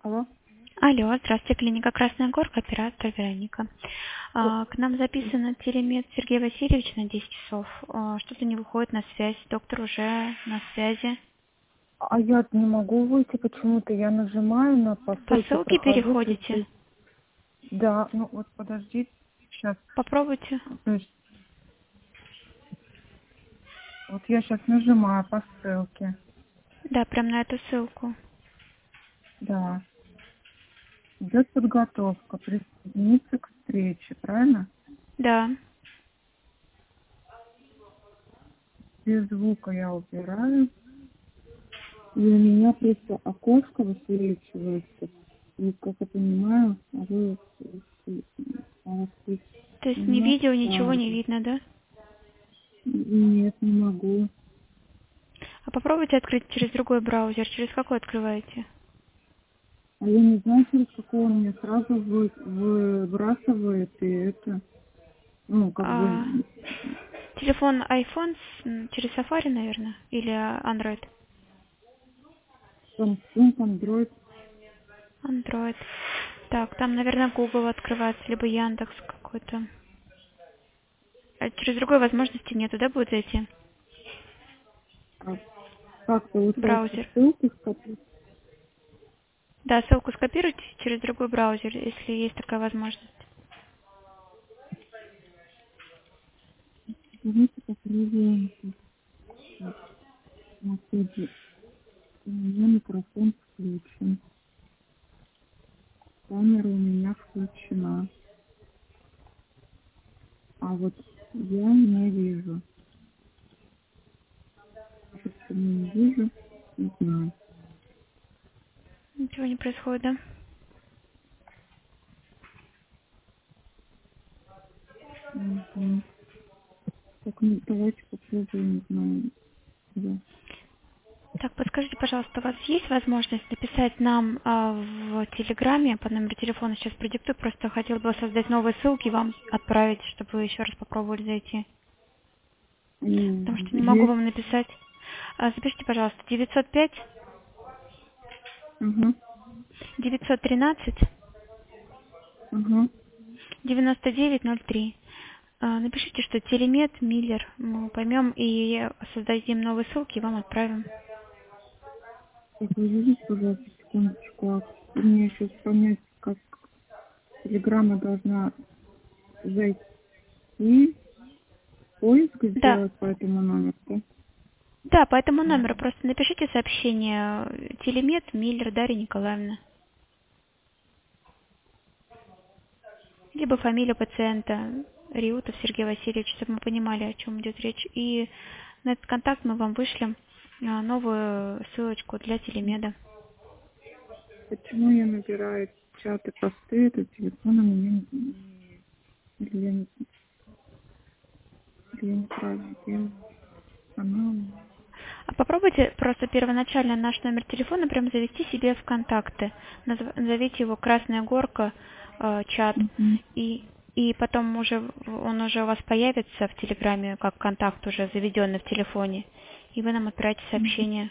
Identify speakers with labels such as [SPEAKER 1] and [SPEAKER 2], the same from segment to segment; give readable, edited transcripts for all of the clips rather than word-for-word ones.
[SPEAKER 1] Алло?
[SPEAKER 2] Алло, здравствуйте, клиника Красная Горка, оператор Вероника. К нам записан телемед Сергей Васильевич на 10 часов. Что-то не выходит на связь, доктор уже на связи.
[SPEAKER 1] А я не могу выйти почему-то. Я нажимаю на
[SPEAKER 2] По
[SPEAKER 1] посылки,
[SPEAKER 2] ссылке
[SPEAKER 1] прохожу.
[SPEAKER 2] переходите?
[SPEAKER 1] Да, ну вот подождите. Сейчас.
[SPEAKER 2] Попробуйте.
[SPEAKER 1] То есть, вот я сейчас нажимаю по ссылке.
[SPEAKER 2] Да, прям на эту ссылку.
[SPEAKER 1] Да. Идет подготовка. Присоединиться к встрече, правильно?
[SPEAKER 2] Да.
[SPEAKER 1] Без звука я убираю. И у меня просто окошко высвечивается. И, как я понимаю, вы
[SPEAKER 2] То есть ни
[SPEAKER 1] снимать
[SPEAKER 2] видео, ничего не
[SPEAKER 1] сразу.
[SPEAKER 2] видно, да?
[SPEAKER 1] Нет, не могу.
[SPEAKER 2] А попробуйте открыть через другой браузер. Через какой открываете?
[SPEAKER 1] А я не знаю, через какого он мне сразу выбрасывает, и это, ну, как
[SPEAKER 2] А,
[SPEAKER 1] бы,
[SPEAKER 2] телефон iPhone через Safari, наверное? Или Android?
[SPEAKER 1] Samsung, Android.
[SPEAKER 2] Android. Так, там, наверное, Google открывается, либо Яндекс какой-то. А через другой возможности нету, да, будет зайти?
[SPEAKER 1] А как получается
[SPEAKER 2] Браузер.
[SPEAKER 1] ссылки, с которых
[SPEAKER 2] Да, ссылку скопируйте через другой браузер, если есть такая возможность.
[SPEAKER 1] знаете, попробуем. Вот, опять же, у меня микрофон включен, камера у меня включена, а вот я не вижу. Почему не вижу, не знаю.
[SPEAKER 2] Ничего не происходит, да?
[SPEAKER 1] Мгм. Так, ну, давайте попробуем, не знаю, да.
[SPEAKER 2] Так, подскажите, пожалуйста, у вас есть возможность написать нам в Телеграме по номеру телефона, сейчас продиктую, просто хотела бы создать новые ссылки и вам отправить, чтобы вы еще раз попробовали зайти. Потому что не могу
[SPEAKER 1] Есть.
[SPEAKER 2] вам написать. Запишите, пожалуйста, 905
[SPEAKER 1] Ага,
[SPEAKER 2] 913
[SPEAKER 1] ага.
[SPEAKER 2] 9903. Напишите, что телемед, Миллер. Мы поймем и создадим новые ссылки и вам отправим.
[SPEAKER 1] Так, вы видите, пожалуйста, секундочку, а мне сейчас понять, как телеграмма должна зайти, поиск
[SPEAKER 2] Да,
[SPEAKER 1] сделать по этому номеру, да?
[SPEAKER 2] да, по этому номеру просто напишите сообщение телемед, Миллер, Дарья Николаевна. Либо фамилия пациента Риутов Сергей Васильевич, чтобы мы понимали, о чем идет речь. И на этот контакт мы вам вышлем новую ссылочку для телемеда.
[SPEAKER 1] Почему я набираю чаты, посты, это телефоном или или я неправильно делаю канал.
[SPEAKER 2] А попробуйте просто первоначально наш номер телефона прям завести себе в контакты. Назовите его «Красная горка», чат,
[SPEAKER 1] Угу.
[SPEAKER 2] и, и потом уже он уже у вас появится в Телеграме как контакт уже заведенный в телефоне. И вы нам отправите сообщение.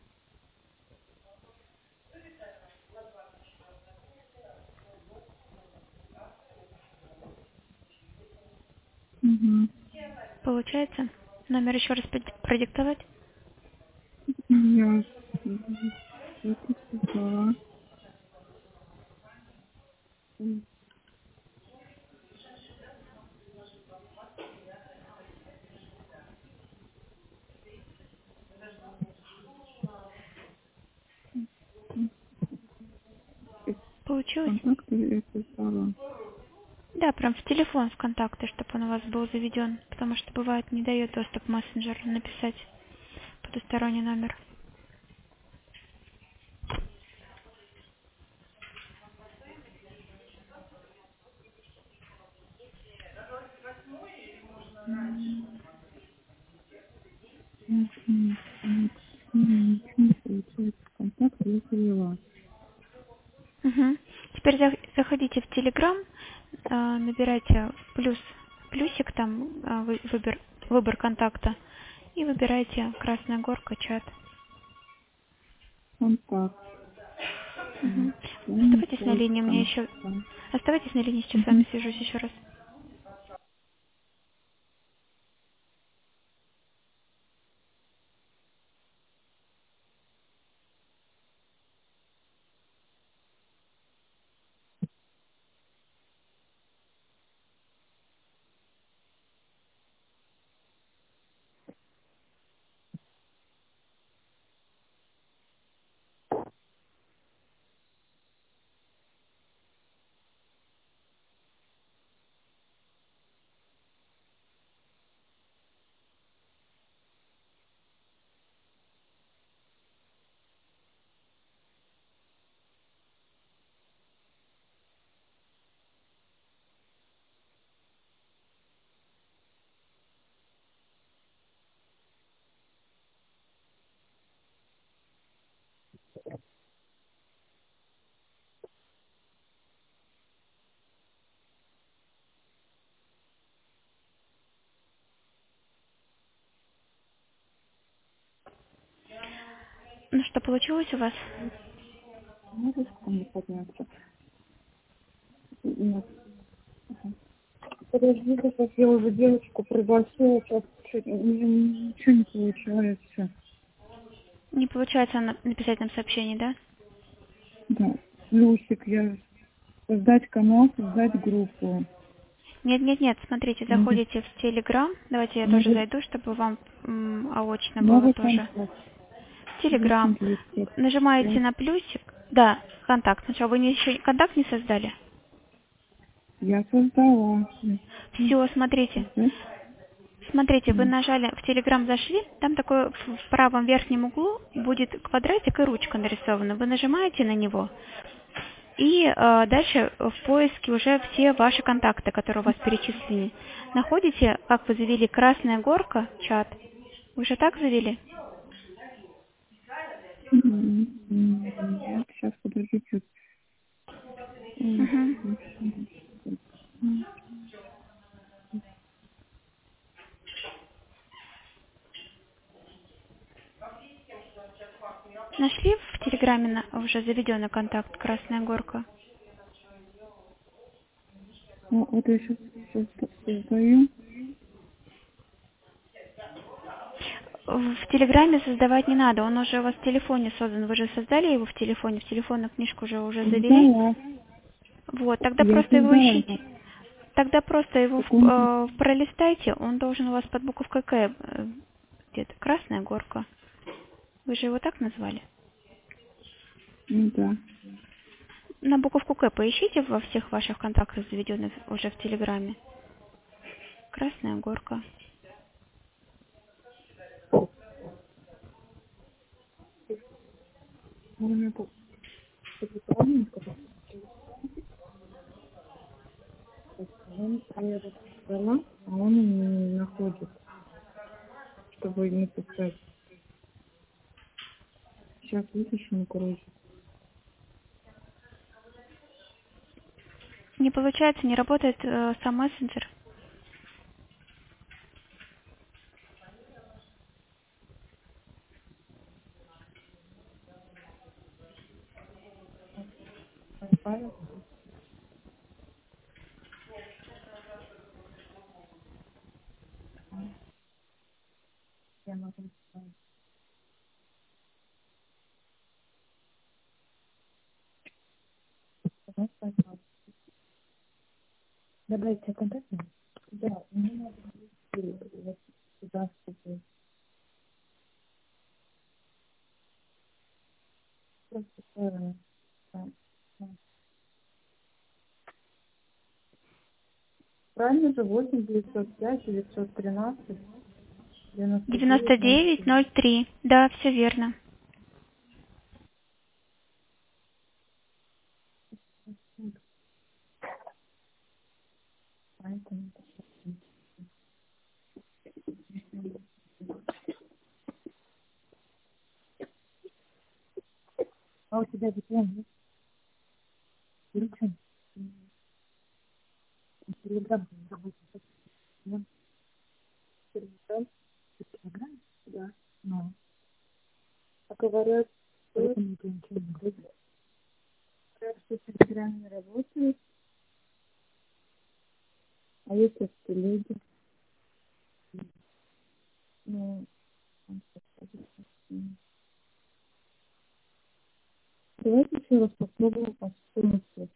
[SPEAKER 1] Угу.
[SPEAKER 2] Получается? Номер еще раз продиктовать?
[SPEAKER 1] Я это создала.
[SPEAKER 2] Получилось?
[SPEAKER 1] Контакты я создала.
[SPEAKER 2] Да, прям в телефон, в контакты, чтобы он у вас был заведен. Потому что бывает не дает доступ к мессенджеру написать потусторонний номер.
[SPEAKER 1] Ничего не получается. Контакт я завела.
[SPEAKER 2] Угу. Теперь заходите в Телеграм, набирайте плюсик там, выбор контакта, и выбирайте «Красная горка», чат.
[SPEAKER 1] Контакт.
[SPEAKER 2] Угу.
[SPEAKER 1] М,
[SPEAKER 2] Оставайтесь на линии, мне
[SPEAKER 1] Почта.
[SPEAKER 2] еще...
[SPEAKER 1] Да.
[SPEAKER 2] Оставайтесь на линии, сейчас с вами
[SPEAKER 1] Мгм.
[SPEAKER 2] свяжусь еще раз. Ну что, получилось у вас?
[SPEAKER 1] Можешь ко мне подняться? Нет. Ага. Подожди, сейчас я уже девочку пригласила, сейчас ничего не получается.
[SPEAKER 2] Не получается написать нам сообщение, да?
[SPEAKER 1] Да. Плюсик, я создать канал, создать группу.
[SPEAKER 2] Нет, смотрите,
[SPEAKER 1] Новый,
[SPEAKER 2] заходите в Телеграм. Давайте я тоже
[SPEAKER 1] новый,
[SPEAKER 2] зайду, чтобы вам очно было
[SPEAKER 1] новый
[SPEAKER 2] тоже.
[SPEAKER 1] контакт.
[SPEAKER 2] В
[SPEAKER 1] 8
[SPEAKER 2] Телеграм.
[SPEAKER 1] 905.
[SPEAKER 2] Нажимаете на плюсик. Да, контакт. Сначала вы еще контакт не создали?
[SPEAKER 1] Я создала.
[SPEAKER 2] Все, смотрите.
[SPEAKER 1] Создать.
[SPEAKER 2] Смотрите, вы нажали, в Телеграм зашли, там такой в правом верхнем углу будет квадратик и ручка нарисована. Вы нажимаете на него, и дальше в поиске уже все ваши контакты, которые у вас перечислены. Находите, как вы завели «Красная горка» чат. Вы же так завели?
[SPEAKER 1] Сейчас, подождите.
[SPEAKER 2] Угу. Нашли в Телеграме уже заведенный контакт «Красная горка»?
[SPEAKER 1] Вот я сейчас создаю.
[SPEAKER 2] В Телеграме создавать не надо, он уже у вас в телефоне создан. Вы же создали его в телефонную книжку уже завели.
[SPEAKER 1] Создала.
[SPEAKER 2] Вот, тогда
[SPEAKER 1] Я
[SPEAKER 2] просто его
[SPEAKER 1] создала.
[SPEAKER 2] ищите. Тогда просто его
[SPEAKER 1] Секунду.
[SPEAKER 2] пролистайте, он должен у вас под буковкой К, где-то «Красная горка». Вы же его так назвали?
[SPEAKER 1] Ну да.
[SPEAKER 2] На буковку К поищите во всех ваших контактах, заведенных уже в Телеграме. «Красная горка».
[SPEAKER 1] Ну, у меня тут правильно, я вот создала, а он не находит, чтобы написать. Сейчас вытащу, короче.
[SPEAKER 2] Не получается, не работает сам мессенджер.
[SPEAKER 1] Файл. Я могу вставить. Давай, пожалуйста. Добавить контакты? Да, мне надо вот сюда, чтобы просто да, да. Правильно же 8 905 913 99 03.
[SPEAKER 2] 9903. Да, все верно.
[SPEAKER 1] Поэтому. А у тебя диплом есть? Включен? Телеграм работает. Да. Телеграм? Телеграм? Да. Ну. А говорят, что это не ничего не будет. так что Телеграм не работает. А если в телеге? Ну, он подходит совсем. Давайте еще раз попробуем по ссылке.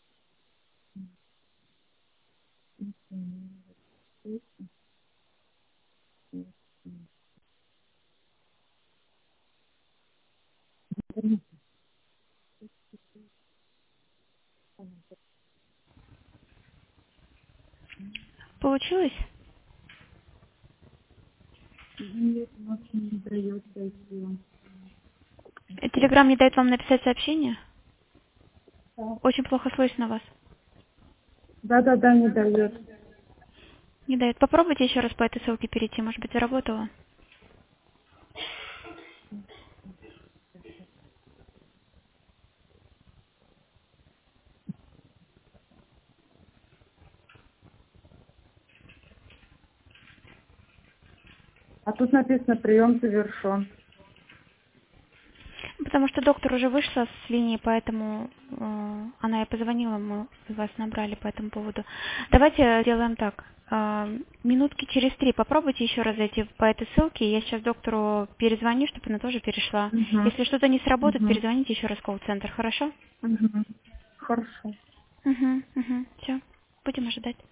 [SPEAKER 2] Получилось?
[SPEAKER 1] Нет, у нас не дает зайти.
[SPEAKER 2] Телеграм не дает вам написать сообщение?
[SPEAKER 1] Да.
[SPEAKER 2] Очень плохо слышно вас.
[SPEAKER 1] Да, не дает.
[SPEAKER 2] Не дает. Попробуйте еще раз по этой ссылке перейти, может быть, заработало.
[SPEAKER 1] А тут написано прием завершен.
[SPEAKER 2] Потому что доктор уже вышла с линии, поэтому она и позвонила, мы вас набрали по этому поводу. Давайте сделаем так. Минутки через 3 попробуйте еще раз зайти по этой ссылке. Я сейчас доктору перезвоню, чтобы она тоже перешла.
[SPEAKER 1] Угу.
[SPEAKER 2] Если что-то не сработает,
[SPEAKER 1] Угу.
[SPEAKER 2] перезвоните еще раз в колл-центр, хорошо?
[SPEAKER 1] Угу. Хорошо.
[SPEAKER 2] Угу. Все. Будем ожидать.